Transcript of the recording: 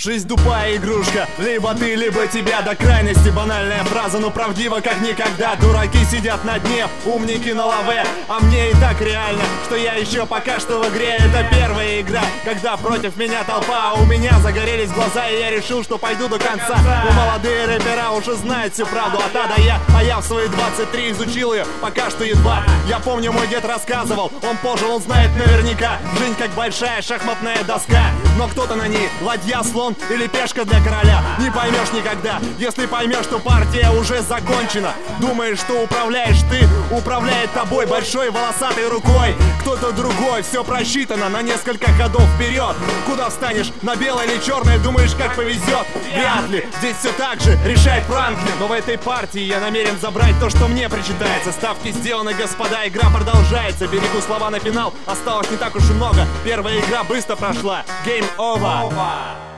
Жизнь тупая игрушка, либо ты, либо тебя. До крайности банальная фраза, но правдива как никогда. Дураки сидят на дне, умники на лаве. А мне и так реально, что я еще пока что в игре. Это первая игра, когда против меня толпа. У меня загорелись глаза, и я решил, что пойду до конца. Но молодые рэпера уже знают всю правду от А до Я. А я в свои 23 изучил ее, пока что едва. Я помню, мой дед рассказывал, он пожил, он знает наверняка. Жизнь как большая шахматная доска, но кто-то на ней ладья, слон или пешка для короля. Не поймешь никогда, если поймешь, что партия уже закончена. Думаешь, что управляешь ты, управляет тобой большой волосатой рукой кто-то другой. Все просчитано на несколько ходов вперед. Куда встанешь, на белое или черное, думаешь, как повезет? Вряд ли, здесь все так же, решает Франклин. Но в этой партии я намерен забрать то, что мне причитается. Ставки сделаны, господа, игра продолжается. Берегу слова на финал, осталось не так уж и много. Первая игра быстро прошла, game over.